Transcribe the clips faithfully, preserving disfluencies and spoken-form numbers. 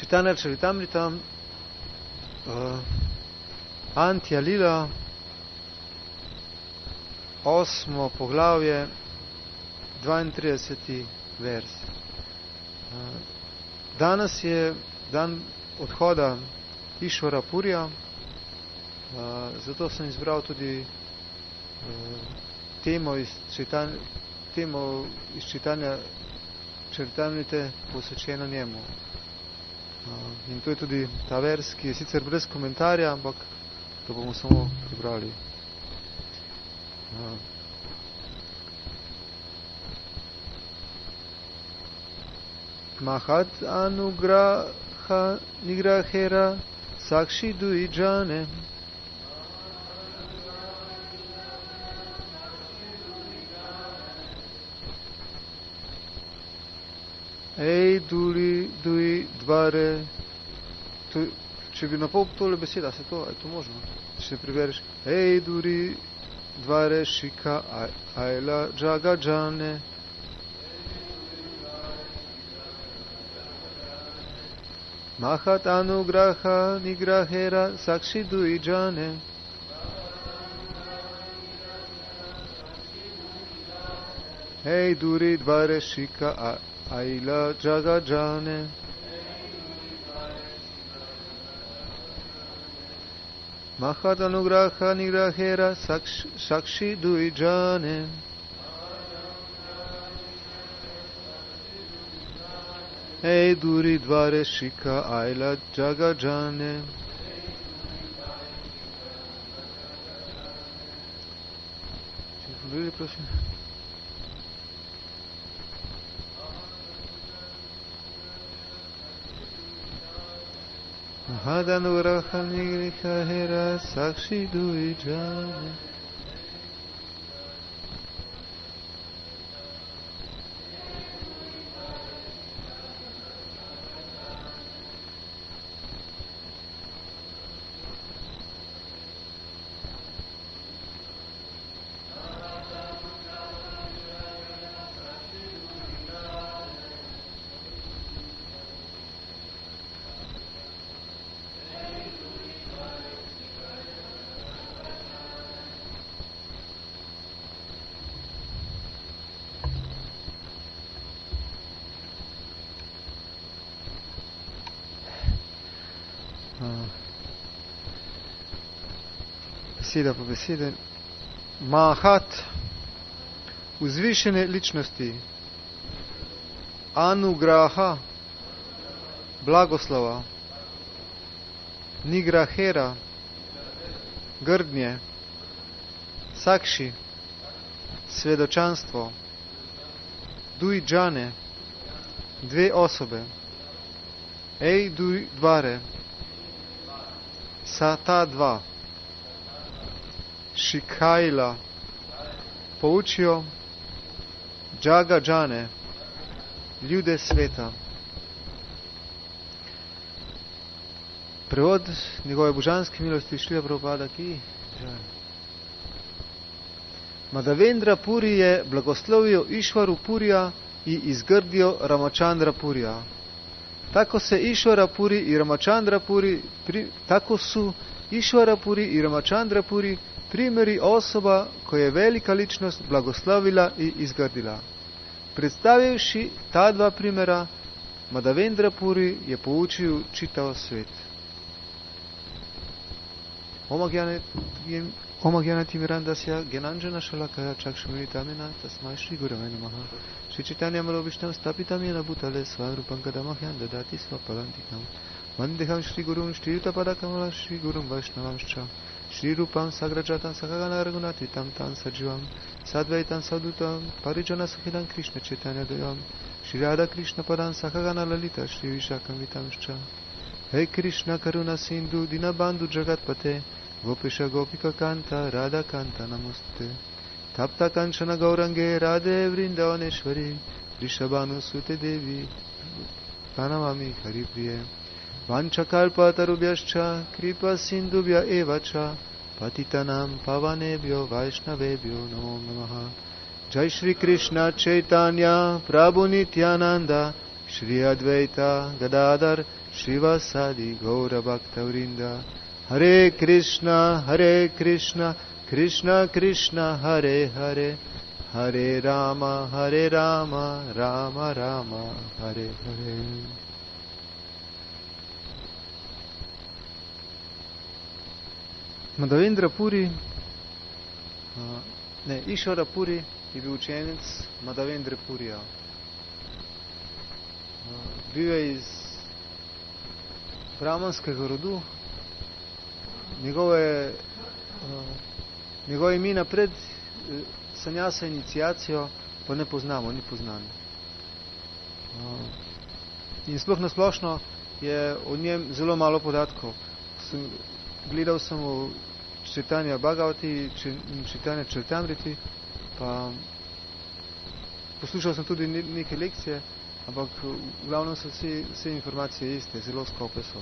Chaitanya Charitamrita, uh, Antya Lila, osmo poglavje, dvaintrideseti vers. Uh, danes je dan odhoda Išvara Purja, uh, zato sem izbral tudi uh, temo iz čitanja, temo iz čitanja Čaritamrite posvečeno njemu. Uh, in to je tudi ta vers, ki je sicer brez komentarja, ampak to bomo samo prebrali. Uh, Mahat anugraha nigrahera sakshi dui jane Ej duli dui dvare. To, če bi napol tole beseda, se to, je to možno? Če prebereš. Ej duri dvare shika ajla jaga jane Mahat anugraha nigrahera sakshi dui jane Hey duri dvare shika aila jaga jane Mahat anugraha nigrahera sakshi dui jane Hey duri dvare shika aila jaga jane Mahadanuraha nigrahera sakshi dui jane Beseda po besede. Mahat, vzvišene ličnosti. Anugraha, blagoslova. Nigrahera, grdnje. Sakshi, svedočanstvo. Dui džane, dve osobe. Ej dui dvare, sa ta dva. Shikajla, poučijo. Jaga džane, ljude sveta. Prevod njegove božanske milosti Šrila Prabhupada ki Jai. Madhavendra Puri je blagoslovio Išvaru Purja i izgrdio Ramachandra Purja. Tako se Išvara Puri i Ramachandra Puri, pri, tako su Išvara Puri i Ramachandra Puri primjeri osoba koja je velika ličnost blagoslovila i izgrdila. Predstavivši ta dva primjera, Madhavendra Puri je poučil čitav svet. Om Agyanati Mirandasya Gyananjana Shalakaya Chakshmiritamena Tasmai Shri Gurave Namaha Shri Chaitanya Manobhishtam Stapitam Yena Bhutale Svarupam Kadamahyam Dadati Svapalantikam Vandeham Shri Gurun Shri Yuta Padakamala Shri Gurun Vaishnavamscha Shri Rupam Sagrajatan Sakagana Raghunatitam Tan Sajivam Sadvaitam Sadutam Parijana Sukhidam Krishna Chaitanya Dayam Shri Radha Krishna Padam Sakagana Lalita Shri Vishakam Vitamscha Hey Krishna Karuna Sindhu Dinabandhu Jagatpate Gopisha Gopika Kanta Radha Kanta Namaste Tapta Kanchana Gaurange Radhe Vrindavaneshwari Rishabhanu Sute Devi Pranamami Haripriye Vanchakalpa Tarubhyascha Kripa Sindhubhya Evacha Patitanam Pavanebhyo Vaishnavebhyo Namo Namaha Jai Shri Krishna Chaitanya Prabhu Nityananda Shri Advaita Gadadhar Shivasadi Gaura Bhakta Vrinda. Hare Krishna, Hare Krishna, Krishna Krishna, Hare Hare, Hare Rama, Hare Rama, Rama Rama, Hare Hare. Madhavendra Puri, ne, Išvara Puri je bil učenec Madhavendra Purija. Bil je iz brahmanskega rodu. Njegove, njegove imena pred sanjasa iniciacijo pa ne poznamo, ni poznan. In sploh nasplošno je o njem zelo malo podatkov. Sem, gledal sem v čitanja Bhagavati in čitanja Čaritamriti, pa poslušal sem tudi neke lekcije, ampak v glavnem so vse, vse informacije iste, zelo skope so.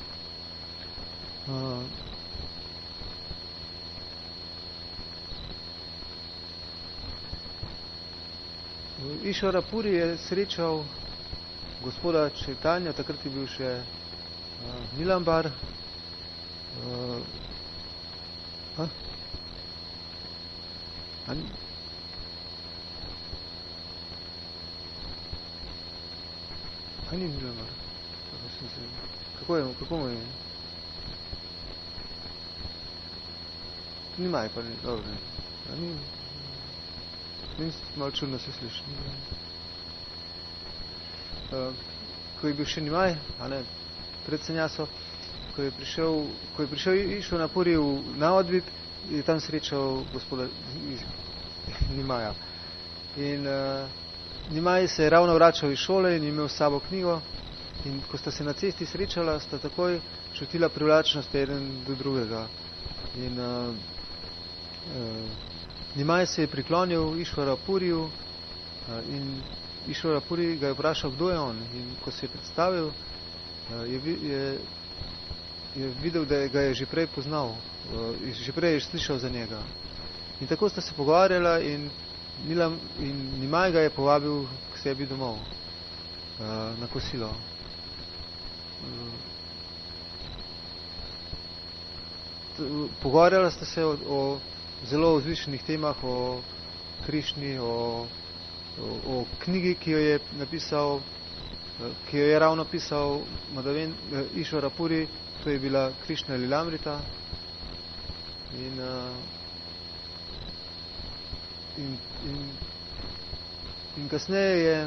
Uh, Išvara Puri je srečal gospoda Čaitanja, takrat je bil še uh, Nilambar. Uh, a? A ni? A ni Nilambar? Kako je, kako mu je? Ni maj, pa ni, dobro ne. A ni? Ni malo čudno se sliši. Uh, ko je bil še Nimaj, a ne, pred sanjaso, ko je prišel, ko je prišel Išvara Puri v Navadvip, je tam srečal gospoda Nimaja. In uh, Nimaj se je ravno vračal iz šole in imel s sabo knjigo, in ko sta se na cesti srečala, sta takoj čutila privlačnost eden do drugega. In uh, uh, Nimaj se je priklonil Išvara Puriju uh, in Išvara Puri ga je vprašal, kdo je on. In ko se je predstavil, uh, je, je, je videl, da ga je že prej poznal, uh, že prej je slišal za njega. In tako sta se pogovarjala in, Nilam, in Nimaj ga je povabil k sebi domov uh, na kosilo. Uh, pogovarjala sta se o, o zelo vzvišenih temah, o Krišni, o, o, o knjigi, ki jo je napisal, ki jo je ravno pisal Madhaven, Išvara Puri, to je bila Krišna Lilamrita. In, in, in, in kasneje je,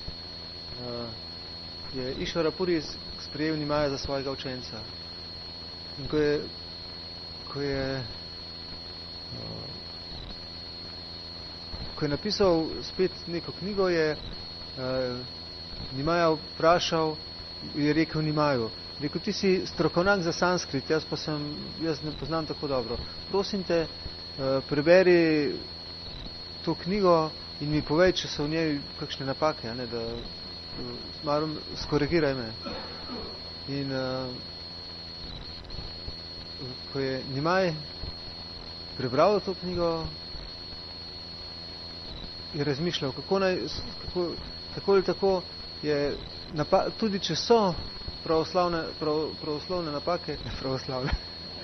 je Išvara Puri sprejel Nimaja za svojega učenca. In ko je, ko je Ko je napisal spet neko knjigo, je uh, Nimaja vprašal, je rekel Nimaju, rekel, ti si strokovnjak za sanskrit, jaz pa sem, jaz ne poznam tako dobro. Prosim te, uh, preberi to knjigo in mi povej, če so v njej kakšne napake, ne, da uh, malo skorigiraj me. In uh, ko je Nimaj prebral to knjigo, je razmišljal, kako naj, kako, tako ali tako je, napa, tudi če so pravoslavne, prav, pravoslavne napake, ne pravoslavne,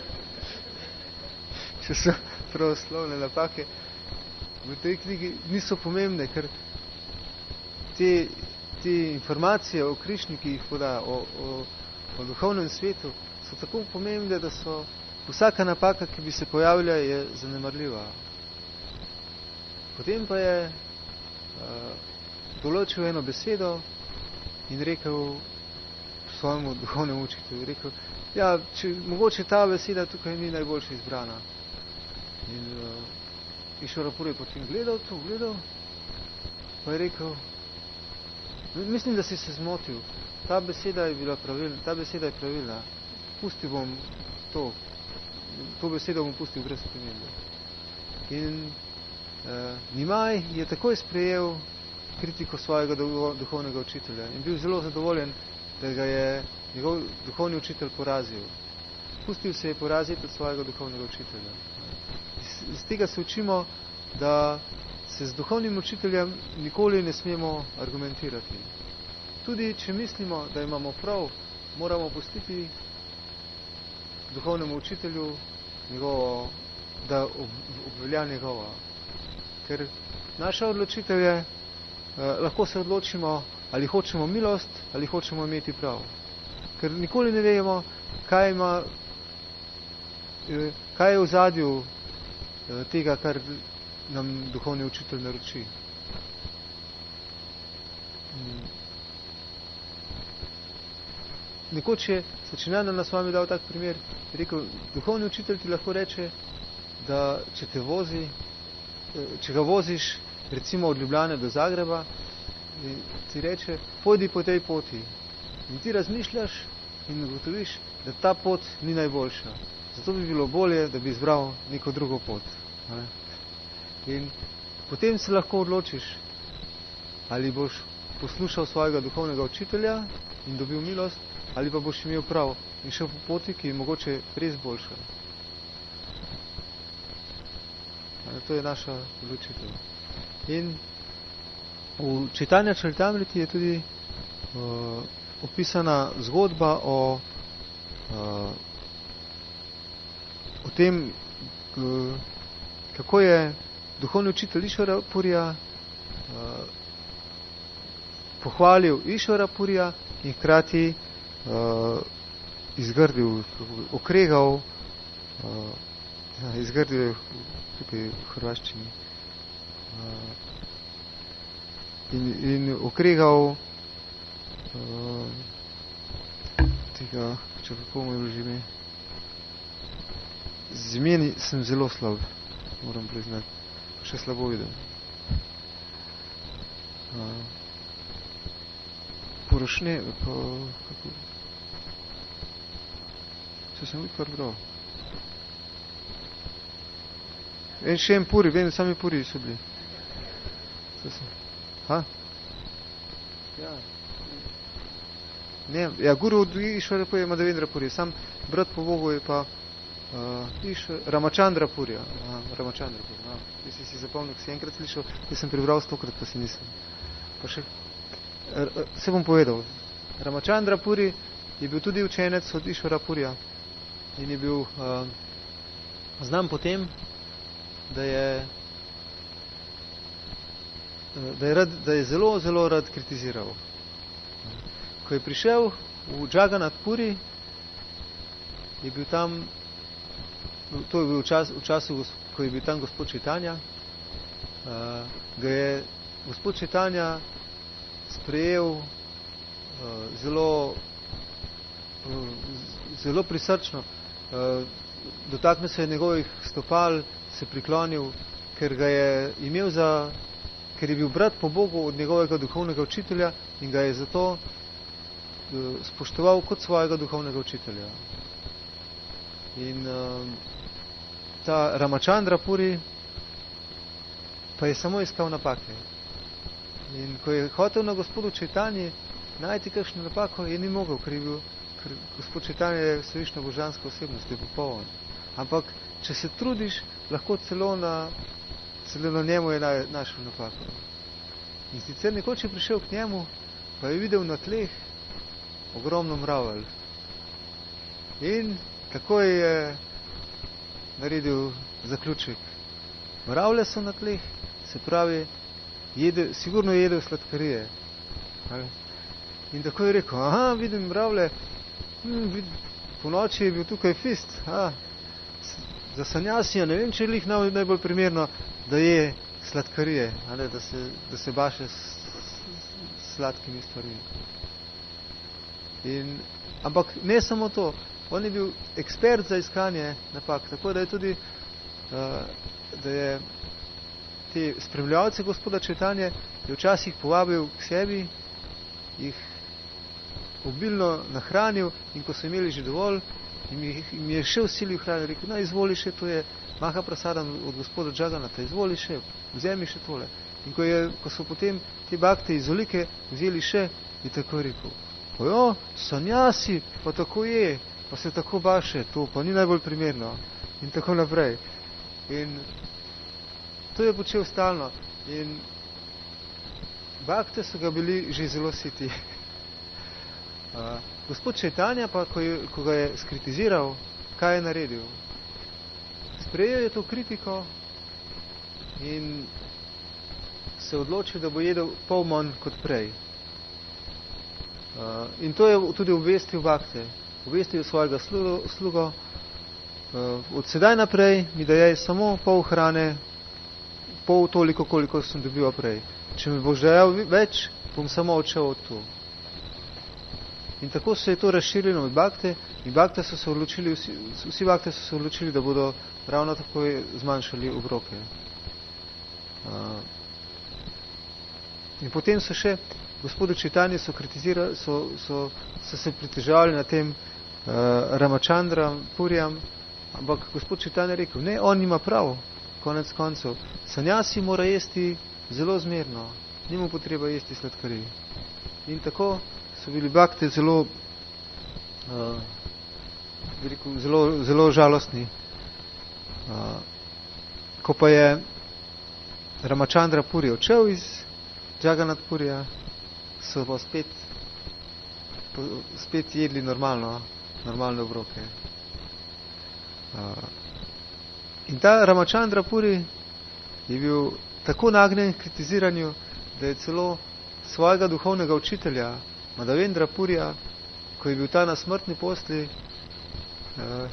če so pravoslavne napake, v tej knjigi niso pomembne, ker te, te informacije o Krišni, ki jih poda, o, o, o duhovnem svetu, so tako pomembne, da so vsaka napaka, ki bi se pojavila, je zanemarljiva. Potem pa je uh, določil eno besedo in rekel svojemu duhovnemu učitelju, rekel, ja, če, mogoče ta beseda tukaj ni najboljša izbrana. In uh, Išvara Puri je potem gledal to, gledal, pa je rekel, mislim, da si se zmotil, ta beseda je bila pravilna, ta beseda je pravilna, pusti bom to, to besedo bom pustil brez spremembe. In uh, Nimaj je takoj sprejel kritiko svojega duhovnega učitelja in bil zelo zadovoljen, da ga je njegov duhovni učitelj porazil. Pustil se je poraziti od svojega duhovnega učitelja. Iz, iz tega se učimo, da se z duhovnim učiteljem nikoli ne smemo argumentirati. tudi če mislimo, da imamo prav, moramo pustiti duhovnemu učitelju njegovo, da obvelja njegovo. Ker naša odločitev je, eh, lahko se odločimo, ali hočemo milost, ali hočemo imeti prav. Ker nikoli ne vemo, kaj ima, eh, kaj je v zadju eh, tega, kar nam duhovni učitelj naroči. Hmm. Nekoč je Sačinjana nas vami dal tak primer, je rekel, duhovni učitelj ti lahko reče, da če te vozi, če ga voziš recimo od Ljubljane do Zagreba, ti reče, pojdi po tej poti. In ti razmišljaš in ugotoviš, da ta pot ni najboljša. Zato bi bilo bolje, da bi izbral neko drugo pot. In potem se lahko odločiš, ali boš poslušal svojega duhovnega učitelja in dobil milost, ali pa boš imel prav in šel po poti, ki je mogoče res boljša. To je naša odločitev. In v Čitanja Čaritamriti je tudi uh, opisana zgodba o, uh, o tem, uh, kako je duhovni učitelj Išvara Purija uh, pohvalil Išvara Purija in hkrati uh, izgrdil, okregal, uh, ja, izgrdil tukaj v hrvaščini uh, in, in okregal uh, tega, če kako mu je bilo že ime. Z imeni sem zelo slab, moram priznati, še slabo vidim. Uh, Porošne, pa kako? Se sem uvijek kar bral. En še en puri, vem, sami puri so bili. Ha? Ja. Ne, ja, guru od Išvara Purija ima Devendra Purija, sam brat po Bogu je pa uh, Išvara, Ramachandra Purija. Aha, Ramachandra Purija, aha. Jaz si zapomnil, ko si enkrat slišal, jaz sem prebral stokrat, pa si nisem. Pa še, se bom povedal, Ramachandra Puri je bil tudi učenec od Išvara Purija in je bil uh, znam potem, da je, da je, rad, da je zelo, zelo rad kritiziral. Ko je prišel v Jagannath Puri, je bil tam, to je bil v, čas, v času, ko je bil tam gospod Čitanja, uh, ga je gospod Čitanja sprejel uh, zelo, uh, zelo prisrčno, uh, dotaknil se je njegovih stopal, se priklonil, ker ga je imel za, ker je bil brat po Bogu od njegovega duhovnega učitelja in ga je zato uh, spoštoval kot svojega duhovnega učitelja. In uh, ta Ramachandra Puri pa je samo iskal napake. In ko je hotel na gospodu Čaitanji najti kakšno napako, je ni mogel, ker je bil, ker gospod Čaitanja je vsevišno božanska osebnost, je popoln. Ampak, če se trudiš, lahko celo na, celo na njemu je na, našel napako. In sicer nekoč je prišel k njemu, pa je videl na tleh ogromno mravelj. In tako je naredil zaključek. Mravlje so na tleh, se pravi, jede, sigurno je jedel sladkarije. In tako je rekel, aha, vidim mravlje, hm, vid, po noči je bil tukaj fist, aha, za sanjasija, ne vem, če je lih najbolj primerno, da je sladkarije, ali, da, se, da se baše s, s sladkimi stvarmi. In, ampak ne samo to, on je bil ekspert za iskanje napak, tako da je tudi, uh, da je te spremljalce gospoda Čaitanje je včasih povabil k sebi, jih obilno nahranil in ko so imeli že dovolj, jim je še vsilil hrane, rekel, no, izvoli še, to je Maha Prasadam od gospoda Jagannatha, izvoli še, vzemi še tole. In ko, je, ko so potem te bakte iz olike vzeli še, je tako rekel, ojo, sanjasi, pa tako je, pa se tako baše, to pa ni najbolj primerno. In tako naprej. In to je počel stalno. In bakte so ga bili že zelo siti. Uh, gospod Čaitanja pa, ko, je, ko ga je skritiziral, kaj je naredil? Sprejel je to kritiko in se odločil, da bo jedel pol manj kot prej. Uh, in to je tudi obvestil Bhakte. Obvestil svojega slugo, slugo uh, od sedaj naprej mi dajaj samo pol hrane, pol toliko, koliko sem dobil prej. Če mi boš dajal več, bom samo odšel od tu. In tako se je to razširilo od Bhakte in Bhakte so se odločili, vsi, vsi Bhakte so se odločili, da bodo ravno tako zmanjšali obroke. Uh, in potem so še gospodu Čaitanji so kritizirali, so, so, so se pritežavali na tem uh, Ramachandram, Purijam, ampak gospod Čaitanja je rekel, ne, on ima prav, konec koncev. Sanjasi mora jesti zelo zmerno, nima potreba jesti sladkarij. In tako so bili Bhakte zelo, uh, rekel, zelo, zelo žalostni. Uh, ko pa je Ramachandra Puri odšel iz Jagannath Purija, so pa spet, po, spet jedli normalno, normalne obroke. Uh, in ta Ramachandra Puri je bil tako nagnjen k kritiziranju, da je celo svojega duhovnega učitelja, Madhavendra Purija, ko je bil ta na smrtni posli, uh,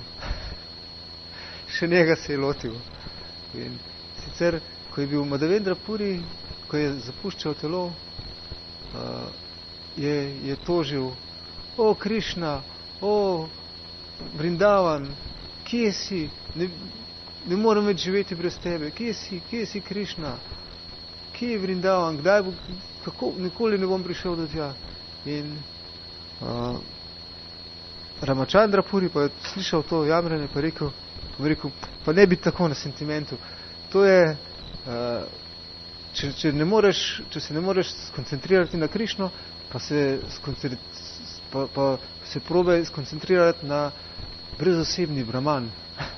še njega se je lotil. In sicer, ko je bil Madhavendra Puri, ko je zapuščal telo, uh, je, je tožil, o Krišna, o Vrindavan, kje si, ne, ne moram več živeti brez tebe, kje si, kje si Krišna, kje je Vrindavan, kdaj bo, kako, nikoli ne bom prišel do tja. In uh, Ramachandra Puri pa je slišal to jamranje, pa rekel, pa rekel, pa ne biti tako na sentimentu. To je, uh, če, če, ne moreš, če se ne moreš skoncentrirati na Krišno, pa se, pa, pa se probe skoncentrirati na brezosebni Brahman.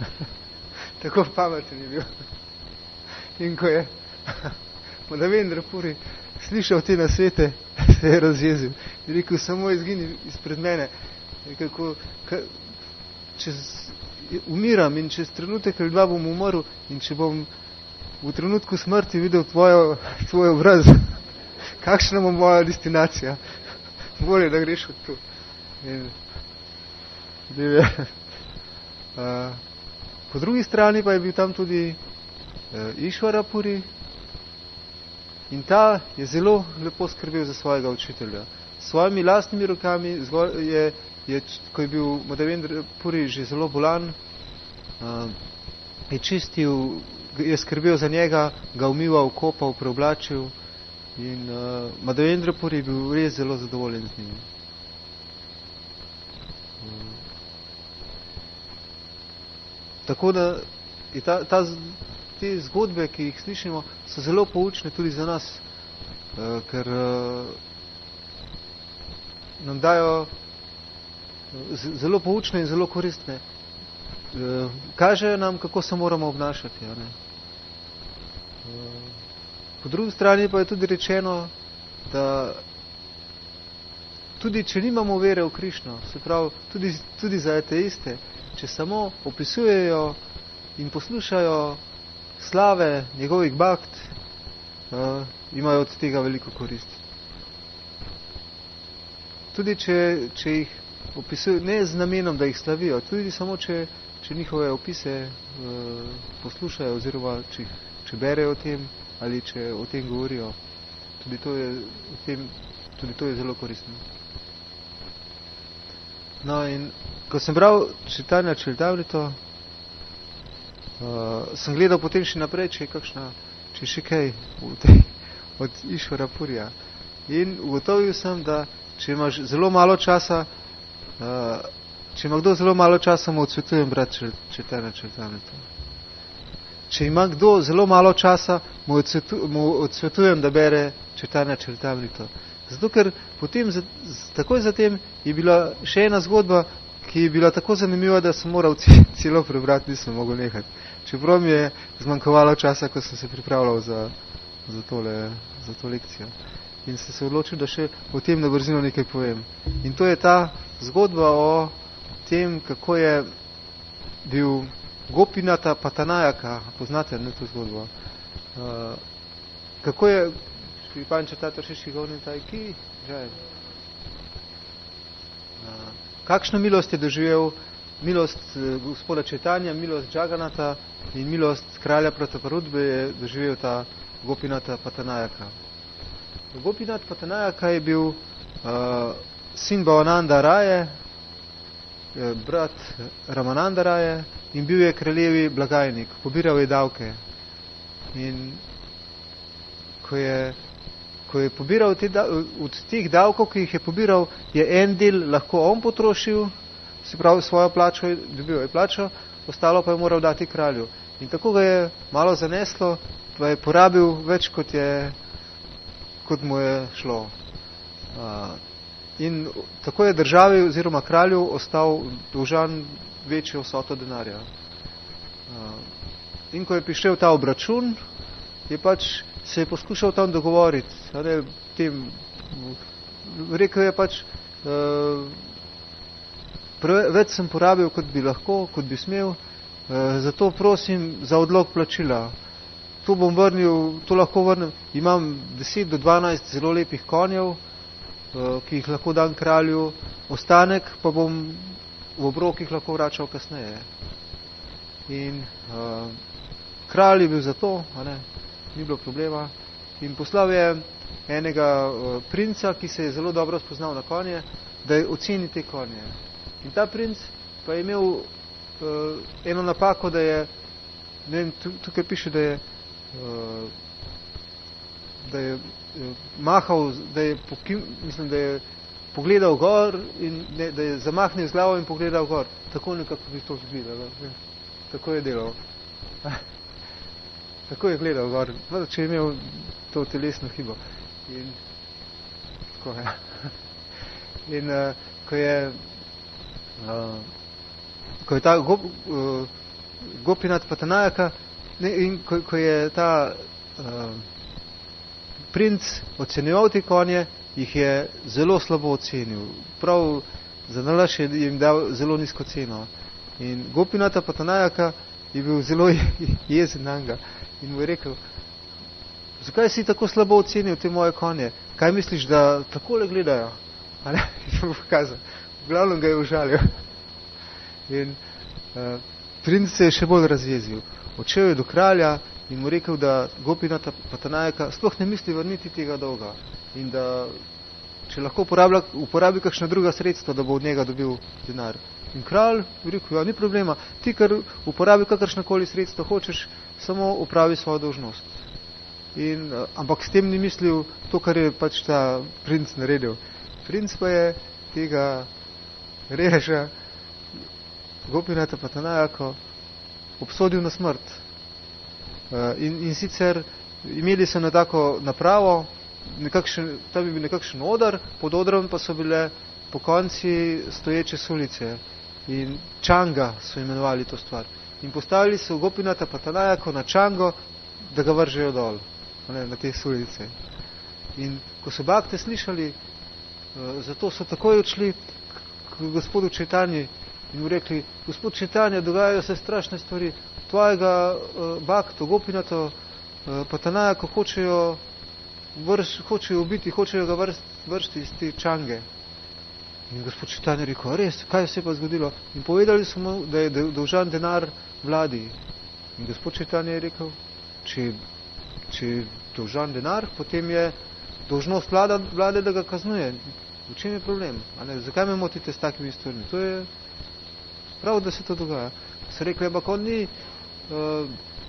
Tako pameten je bil. In ko je Madhavendra Puri slišal te nasvete, se je razjezil. Je rekel, samo izgini izpred mene. Rekel, ko, ka, čez, umiram in čez trenutek ali dva bom umrl in če bom v trenutku smrti videl tvojo, tvoj obraz, kakšna bo moja destinacija? Bolje, da greš od tu. In, je, uh, po drugi strani pa je bil tam tudi uh, Išvara Puri in ta je zelo lepo skrbel za svojega učitelja. S svojimi lastnimi rokami je, je, ko je bil Madhavendra Puri že zelo bolan, uh, je čistil, je skrbel za njega, ga umival, kopal, preoblačil in uh, Madhavendra Puri je bil res zelo zadovoljen z njim. Uh, tako da je ta, ta, te zgodbe, ki jih slišimo, so zelo poučne tudi za nas, uh, ker uh, nam dajo z, zelo poučne in zelo koristne. Uh, kažejo nam, kako se moramo obnašati. Ja, ne? Uh, po drugi strani pa je tudi rečeno, da tudi če nimamo vere v Krišno, se pravi, tudi, tudi za ateiste, če samo opisujejo in poslušajo slave njegovih bhakt, uh, imajo od tega veliko koristi. Tudi če, če jih opisujejo, ne z namenom, da jih slavijo, tudi samo če, če njihove opise uh, poslušajo oziroma če, če berejo o tem ali če o tem govorijo, tudi to je, o tem, tudi to je zelo koristno. No in ko sem bral Čaitanja Čaritamrito, uh, sem gledal potem še naprej, če je kakšna, če je še kaj tej, od Išvara Purija. In ugotovil sem, da če imaš zelo malo časa, uh, če ima kdo zelo malo časa, mu odsvetujem brati Čaitanja Čaritamrito. Če ima kdo zelo malo časa, mu, odsvetu, mu odsvetujem, da bere Čaitanja Čaritamrito. Zato, ker potem, takoj zatem, je bila še ena zgodba, ki je bila tako zanimiva, da sem moral celo prebrati, nisem mogel nehati. Čeprav mi je zmanjkovalo časa, ko sem se pripravljal za, za, tole, za to lekcijo. in sem se odločil, da še o tem na brzino nekaj povem. In to je ta zgodba o tem, kako je bil Gopinata Patanajaka, poznate ne to zgodbo, uh, kako je Šripan Čatata Šiši Govni Tajki, žaj, uh, kakšno milost je doživel, milost uh, gospoda Četanja, milost Džaganata in milost kralja Prataparudbe je doživel ta Gopinata Patanajaka. Gopinat Patanajaka je bil uh, sin Bhavananda Raje, brat Ramananda Raje in bil je kraljevi blagajnik, pobiral je davke. In ko je, ko je pobiral te da, od teh davkov, ki jih je pobiral, je en del lahko on potrošil, se pravi svojo plačo, dobil je plačo, ostalo pa je moral dati kralju. In tako ga je malo zaneslo, pa je porabil več, kot, je, kot mu je šlo. Uh, in tako je državi oziroma kralju ostal dolžan večjo vsoto denarja. Uh, in ko je prišel ta obračun, je pač se je poskušal tam dogovoriti. Ne, tem, rekel je pač, uh, preveč sem porabil, kot bi lahko, kot bi smel, uh, zato prosim za odlog plačila. To bom vrnil, to lahko vrnem. Imam deset do dvanajst zelo lepih konjev, ki jih lahko dam kralju, ostanek pa bom v obrokih lahko vračal kasneje. In uh, kralj je bil za to, a ne, ni bilo problema. In poslal je enega uh, princa, ki se je zelo dobro spoznal na konje, da je oceni te konje. In ta princ pa je imel uh, eno napako, da je, ne vem, tukaj piše, da je Uh, da je uh, mahal, da je, pokim, mislim, da je pogledal gor in ne, da je zamahnil z glavo in pogledal gor. Tako nekako bi to gledal. Tako je delal. Tako je gledal gor. Če je imel to telesno hibo. In tako je. In uh, ko je uh, ko je ta Gop, uh, Gopinat Patanajaka Ne, in ko, ko je ta uh, princ ocenjeval te konje, jih je zelo slabo ocenil. Prav za nalaž je jim dal zelo nizko ceno. In Gopinata Patanajaka je bil zelo jezen na njega. In mu je rekel, zakaj si tako slabo ocenil te moje konje? Kaj misliš, da takole gledajo? A ne? In pokazal. V glavnem ga je užalil. In uh, princ se je še bolj razjezil. Odšel je do kralja in mu rekel, da Gopinata Patanajaka sploh ne misli vrniti tega dolga in da če lahko uporabi, uporabi kakšna druga sredstva, da bo od njega dobil denar. In kralj je rekel, ja, ni problema, ti kar uporabi kakršnakoli sredstva hočeš, samo upravi svojo dolžnost. In, ampak s tem ni mislil to, kar je pač ta princ naredil. Princ pa je tega reža Gopinata Patanajaka obsodil na smrt. In, in sicer imeli so na tako napravo, nekakšen, tam je bil nekakšen odar, pod odrom pa so bile po konci stoječe sulice. In čanga so imenovali to stvar. In postavili so Gopinata Patanajaka na čango, da ga vržejo dol, ne, na te sulice. In ko so bakte slišali, zato so takoj odšli k gospodu Četanji in mu rekli, gospod Četanja, dogajajo se strašne stvari, tvojega uh, bakto, Gopinato uh, Patanajaka hočejo, vrš, hočejo ubiti, hočejo ga vrst, vršti iz te čange. In gospod Četanja je rekel, res, kaj se je pa zgodilo? In povedali so mu, da je dolžan denar vladi. In gospod Četanja je rekel, če, če je dolžan denar, potem je dolžnost vlada, vlade, da ga kaznuje. V čem je problem? A ne, zakaj me motite s takimi stvarmi? To je prav, da se to dogaja. So rekli, ampak on ni, uh,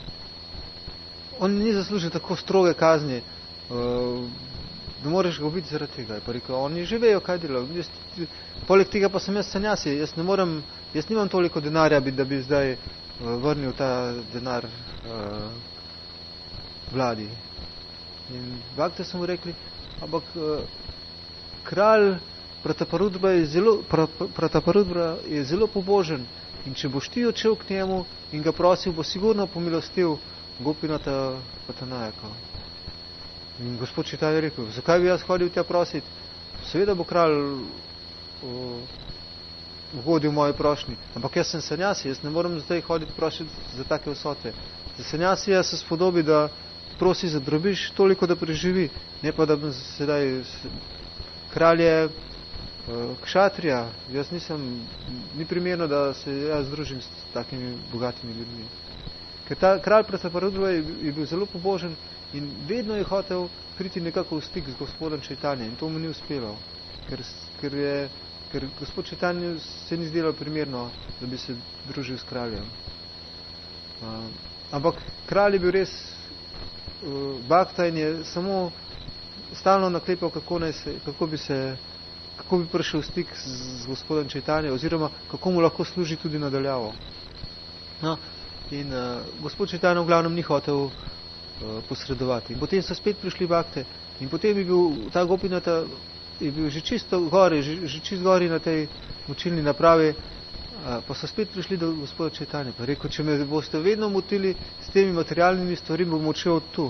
on ni zaslužil tako stroge kazni, uh, da moraš ga ubiti zaradi tega. Je pa rekel, oni že vejo, kaj delajo. Jaz, poleg tega pa sem jaz sanjasi, jaz ne morem, jaz nimam toliko denarja, da bi zdaj uh, vrnil ta denar uh, vladi. In bakte so mu rekli, ampak uh, kralj Prataparudra je zelo, Prataparudra je zelo pobožen in če boš ti odšel k njemu in ga prosil, bo sigurno pomilostil Gopinata Patanajaka. In gospod Čitanja je rekel, zakaj bi jaz hodil tja prositi? Seveda bo kralj uh, ugodil moje prošnji, ampak jaz sem sanjasi, jaz ne moram zdaj hoditi prositi za take vsote. Za sanjasija se spodobi, da prosi za drobiž toliko, da preživi, ne pa da bom sedaj kralj je uh, kšatrija, jaz nisem, ni primerno, da se jaz združim s takimi bogatimi ljudmi. Ker ta kralj Prataparudra je, je bil zelo pobožen in vedno je hotel priti nekako v stik z gospodom Čajtanjem in to mu ni uspelo, ker, ker, je, ker gospod Čajtanju se ni zdelo primerno, da bi se družil s kraljem. Uh, ampak kralj je bil res uh, bakta in je samo stalno naklepal, kako, naj se, kako, bi se, kako bi prišel v stik z, z gospodom Čajtanjem oziroma kako mu lahko služi tudi nadaljavo. No, in uh, gospod Čajtanja v glavnem ni hotel uh, posredovati. In potem so spet prišli bakte in potem je bil ta Gopinata je bil že čisto gori, že, že čisto gori na tej močilni napravi, uh, pa so spet prišli do gospoda Čajtanja. Pa rekel, če me boste vedno motili s temi materialnimi stvarmi, bom odšel tu.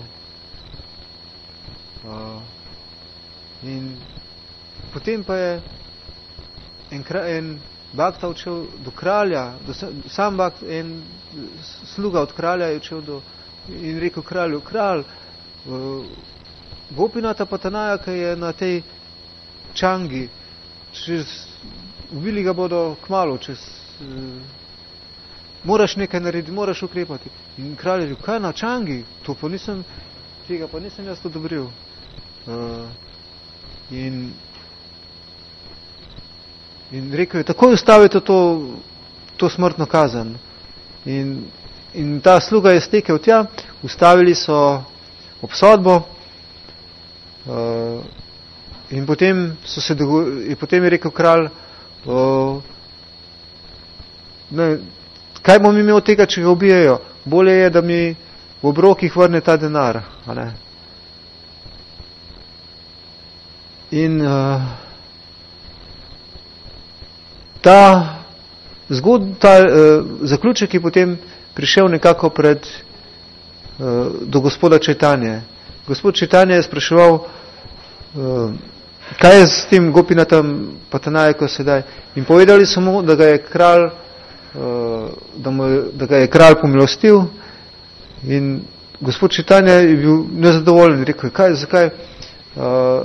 Uh, in potem pa je en, en bakta odšel do kralja, do, sam bakt, en sluga od kralja je odšel do in rekel kralju, kralj, uh, Gopinata Patanajaka je na tej Čangi, čez, ubili ga bodo kmalu, čez, uh, moraš nekaj narediti, moraš ukrepati. In kralj je rekel, kaj na Čangi? To pa nisem, tega pa nisem jaz odobril. Uh, in In rekel je, takoj ustavite to, to smrtno kazen. In, in ta sluga je stekel tja, ustavili so obsodbo uh, in potem, so se dogo, in potem je rekel kralj, uh, ne, kaj bom imel tega, če ga ubijajo? Bolje je, da mi v obrokih vrne ta denar. A ne? In uh, ta zgod, ta uh, zaključek je potem prišel nekako pred uh, do gospoda Čajtanje. Gospod Čajtanje je spraševal, uh, kaj je s tem Gopinatom Patanajako sedaj. In povedali so mu, da ga je kralj, uh, da, mu, da ga je kralj pomilostil. In gospod Čajtanje je bil nezadovoljen. Rekel, kaj, zakaj? Uh,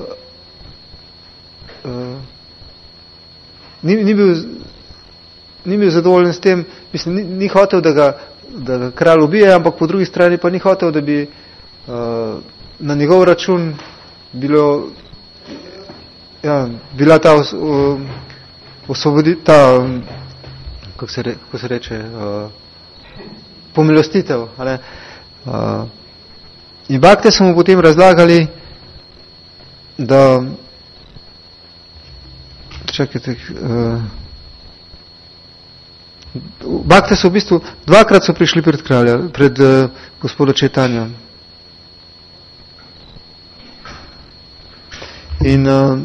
uh, Ni, ni, bil, ni bil zadovoljen s tem, mislim, ni, ni hotel, da ga, da ga kralj ubije, ampak po drugi strani pa ni hotel, da bi uh, na njegov račun bilo, ja, bila ta os, uh, osvobodi, ta, um, kako se, re, kako se reče, uh, pomilostitev. Ali, uh, in bakte so mu potem razlagali, da Čakajte, uh, bakte so v bistvu, dvakrat so prišli pred kralja, pred uh, gospoda Čajtanja. In uh,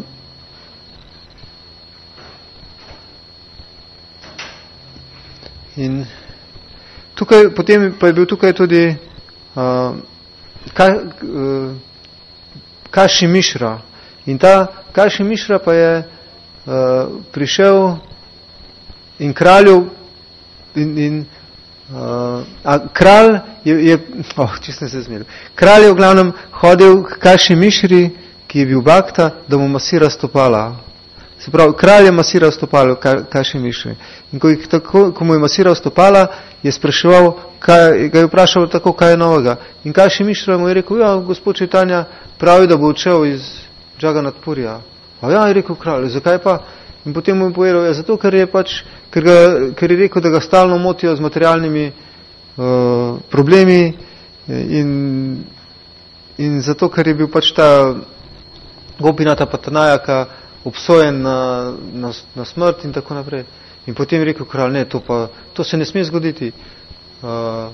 in tukaj, potem pa je bil tukaj tudi uh, ka, uh, Kaši Mišra. In ta Kaši Mišra pa je Uh, prišel in kralju in, in uh, a kralj je, je oh, čisto se zmeril. Kralj je v glavnem hodil k Kaši Mišri, ki je bil bakta, da mu masira stopala. Se pravi, kralj je masiral stopalo ka, Kaši Mišri. In ko, tako, ko mu je masiral stopala, je spraševal, kaj, ga je vprašal tako, kaj je novega. In Kaši Mišra mu je rekel, ja, gospod Čajtanja pravi, da bo odšel iz Džaganatpurja. A ja, je rekel kralj, zakaj pa? In potem mu je povedal, ja, zato, ker je pač, ker, ga, ker je rekel, da ga stalno motijo z materialnimi uh, problemi in, in zato, ker je bil pač ta Gopinata Patanajaka obsojen na, na, na smrt in tako naprej. In potem je rekel kralj, ne, to pa, to se ne sme zgoditi. Uh,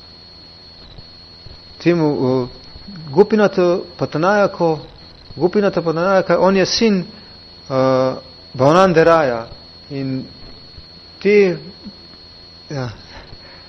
temu uh, Gopinata Patanajako Gopinata Patanajaka, on je sin uh, Bhavnanderaja in te ja,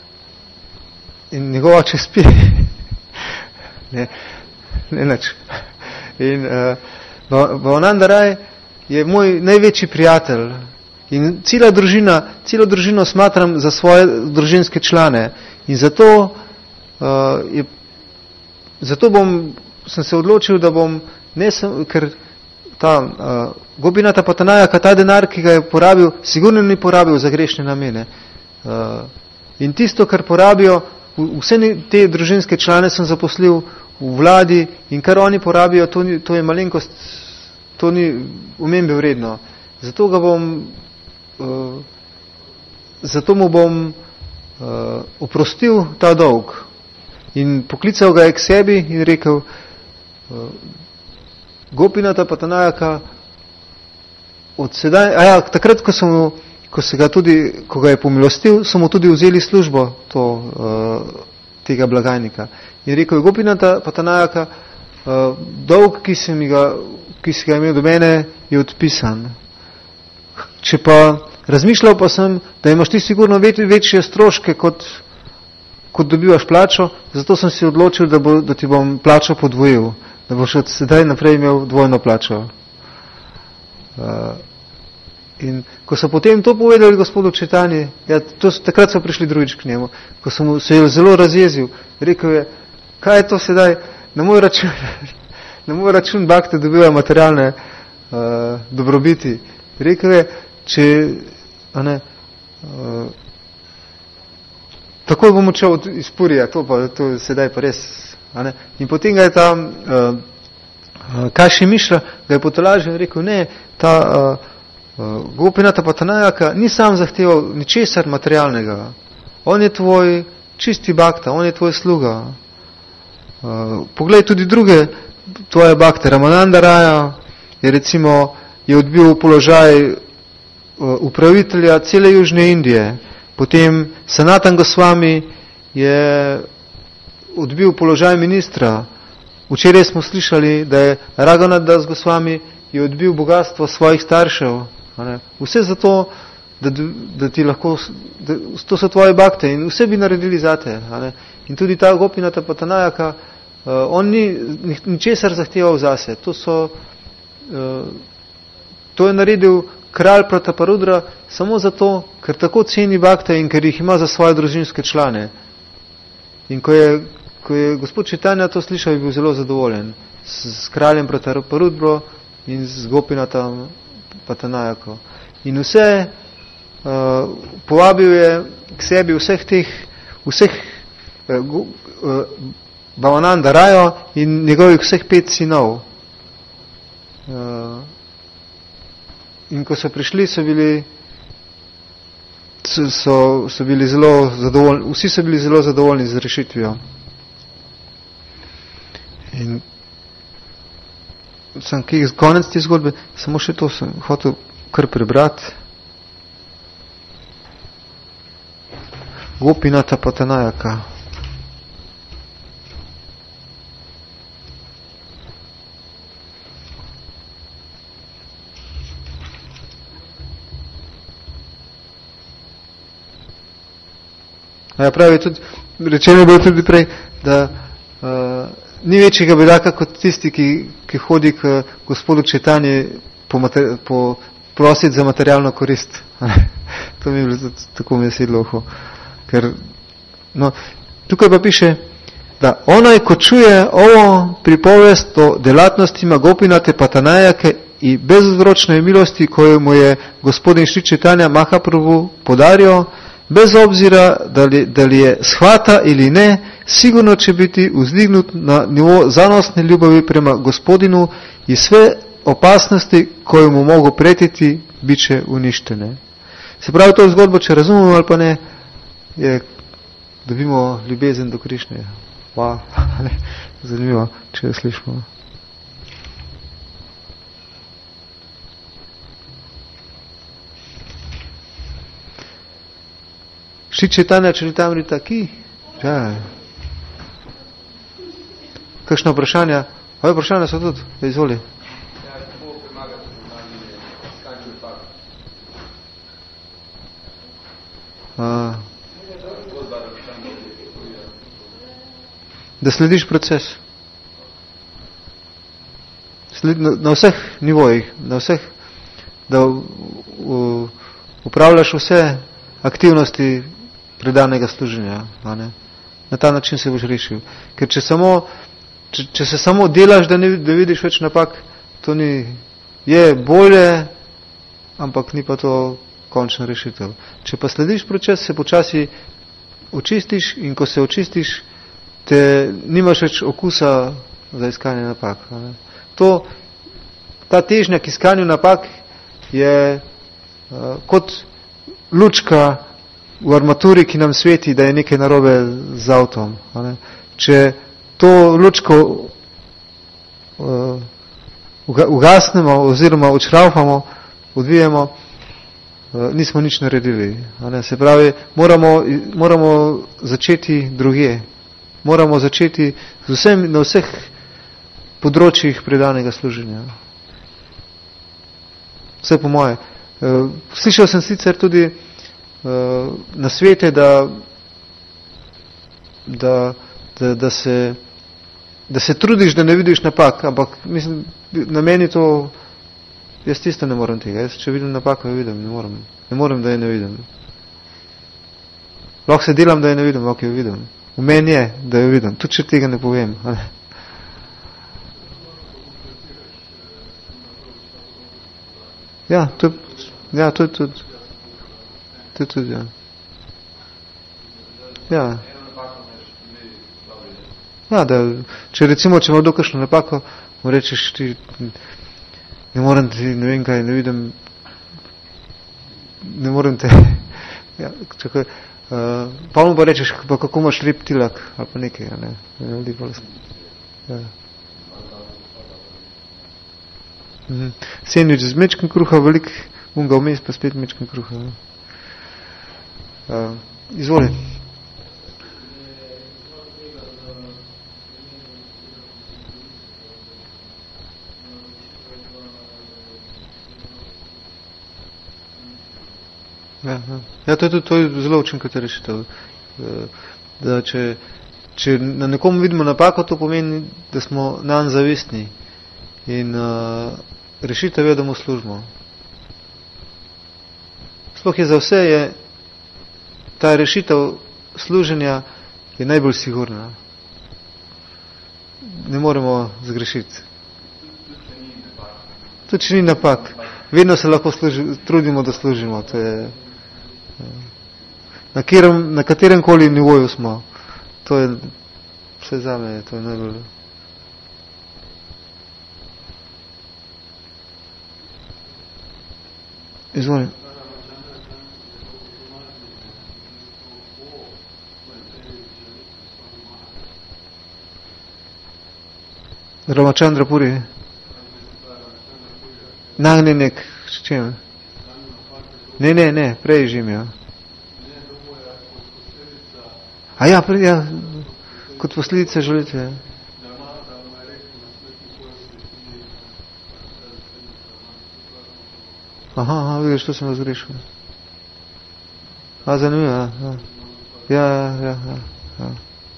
in njegova če spi ne, ne nač In uh, Bhavananda Raj je moj največji prijatelj. In cela družina, celo družino smatram za svoje družinske člane. In zato, uh, je, zato bom, sem se odločil, da bom, ne sem, ker ta uh, Gopinata Patanajaka, ta denar, ki ga je porabil, sigurno ni porabil za grešne namene. Uh, in tisto, kar porabijo, vse te družinske člane sem zaposlil v vladi in kar oni porabijo, to, ni, to je malenkost, to ni omembe vredno. Zato ga bom, uh, zato mu bom uh, oprostil ta dolg. In poklical ga je k sebi in rekel, uh, Gopinata Patanajaka, od sedaj, a ja, takrat, ko sem mu, ko se ga tudi, ko ga je pomilostil, so mu tudi vzeli službo to, uh, tega blagajnika. In rekel je, Gopinata Patanajaka, uh, dolg, ki si, mi ga, ki si ga imel do mene, je odpisan. Če pa razmišljal pa sem, da imaš ti sigurno več, večje stroške, kot, kot dobivaš plačo, zato sem si odločil, da, bo, da ti bom plačo podvojil, da boš od sedaj naprej imel dvojno plačo. Uh, In ko so potem to povedali gospodu Četanji, ja, to, takrat so prišli drugič k njemu, ko sem se je zelo razjezil, rekel je, kaj je to sedaj, na moj račun, na moj račun bakte dobivajo materialne uh, dobrobiti. Rekel je, če, a ne, uh, takoj bom odšel iz Purija, to pa, to sedaj pa res, a ne. In potem ga je ta uh, uh, Kaši Mišra, ga je potolažil in rekel, ne, ta uh, Uh, Gopinata Patanajaka ni sam zahteval ničesar materialnega. On je tvoj čisti bakta, on je tvoj sluga. Uh, poglej tudi druge tvoje bakte. Ramananda Raja je recimo je odbil položaj uh, upravitelja cele Južne Indije. Potem Sanatan Goswami je odbil položaj ministra. Včeraj smo slišali, da je Raghunath Das Goswami je odbil bogatstvo svojih staršev. Vse zato, da, da ti lahko, da, to so tvoje bakte in vse bi naredili zate. In tudi ta Gopinata Patanajaka, uh, on ni ničesar zahteval zase. To, so, uh, to je naredil kralj Prataparudra samo zato, ker tako ceni bakte in ker jih ima za svoje družinske člane. In ko je, ko je gospod Četanja to slišal, je bil zelo zadovoljen s, s kraljem Prataparudro in z Gopinatam Patanajako. In vse uh, povabil je k sebi vseh teh, vseh uh, uh, Bhavananda Rajo in njegovih vseh pet sinov. Uh, in ko so prišli, so bili, so, so bili zelo zadovoljni, vsi so bili zelo zadovoljni z rešitvijo. In sem kaj konec te zgodbe, samo še to sem hotel kar prebrati. Gopinata Patanajaka. Ja, pravi tudi, rečeno je bilo tudi prej, da uh, ni večjega bedaka kot tisti, ki, ki hodi k gospodu Četanji po, po prositi za materialno korist. To mi je bilo tako mi je sedlo uho. Ker, no, tukaj pa piše, da onaj, ko čuje ovo pripovest o delatnostima Gopinate Patanajake i bezuzročnoj milosti koju mu je gospodin Šri Četanja Mahaprabhu podario, bez obzira da li, da li je shvata ili ne, sigurno će biti uzdignut na nivo zanosne ljubavi prema gospodinu i sve opasnosti koje mu mogu pretiti bit će uništene. Se pravi, to zgodbo, če razumemo ali pa ne, je, dobimo ljubezen do Krišne. Wow. Zanimivo, če jo slišimo. Šri Četanja Čaritamrita ki? Ja. Kakšna vprašanja? Ove vprašanja so tudi, da izvoli. A, da slediš proces. sledi, na, na vseh nivojih, na vseh, da u, u, upravljaš vse aktivnosti predanega služenja. A ne? Na ta način se boš rešil. Ker če, samo, če, če se samo delaš, da, ne, da vidiš več napak, to ni, je bolje, ampak ni pa to končna rešitev. Če pa slediš proces, se počasi očistiš in ko se očistiš, te nimaš več okusa za iskanje napak. A ne? To, ta težnja k iskanju napak je uh, kot lučka v armaturi, ki nam sveti, da je nekaj narobe z avtom. A ne? Če to lučko uh, ugasnemo oziroma odšraufamo, odvijemo, uh, nismo nič naredili. A ne? Se pravi, moramo, moramo začeti drugje. Moramo začeti z vsem, na vseh področjih predanega služenja. Vse po moje. Uh, slišal sem sicer tudi uh, na svete, da, da, da, da, se, da se trudiš, da ne vidiš napak, ampak mislim, na meni to, jaz tisto ne morem tega. Jaz, če vidim napako, jo vidim, ne morem. Ne morem, da je ne vidim. Lahko se delam, da je ne vidim, lahko jo vidim. V meni je, da jo vidim. Tudi če tega ne povem. Ne? Ja, to, ja, to je tudi. To je tudi, ja. Ja. Ja, da, če recimo, če ima kdo kakšno napako, mu rečeš ti, ne morem ti, ne vem kaj, ne vidim, ne morem te, ja, čakaj, uh, pa mu pa rečeš, pa kako imaš lep tilak, ali pa nekaj, ja, ne, ne, ne, ja. Mhm. Sendvič z mečkem kruha, velik unga vmes, pa spet mečkem kruha. Uh, izvoli. Ja, ja. Ja, to je tudi to je zelo učinkovita rešitev. Da če, če na nekom vidimo napako, to pomeni, da smo nanj zavistni. In uh, rešitev je, da mu služimo. Sploh je za vse je ta rešitev služenja je najbolj sigurna. Ne moremo zgrešiti. Tudi če ni napak. Vedno se lahko služi, trudimo, da služimo. To je, na, kjerem, na katerem koli nivoju smo. To je vse zame, to je najbolj. Izvolim. Ramachandra Puri. Nagnjenek, s čem? Ne, ne, ne, prej žimijo. A ja, prej, ja, kot posledice želitve. Aha, aha, vidiš, to sem razgrešil. A, zanimivo, ja. Ja, ja, ja, ja. ja.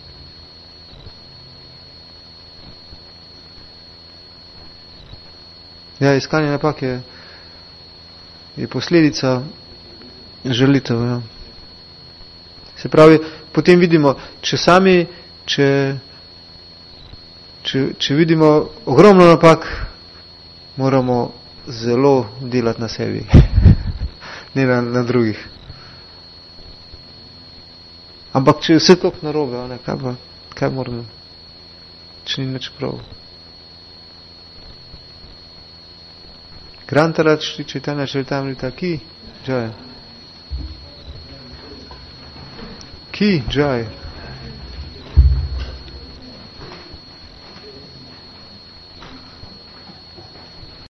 Ja, iskanje napak je, je posledica želitev. Ja. Se pravi, potem vidimo, če sami, če, če, če vidimo ogromno napak, moramo zelo delati na sebi, ne na, na drugih. Ampak če je vse toliko narobe, ne, kaj, pa, kaj moramo, če ni nič prav. Grantarat Šri Čaitanya Čaritamrita ki jai. Ki jai.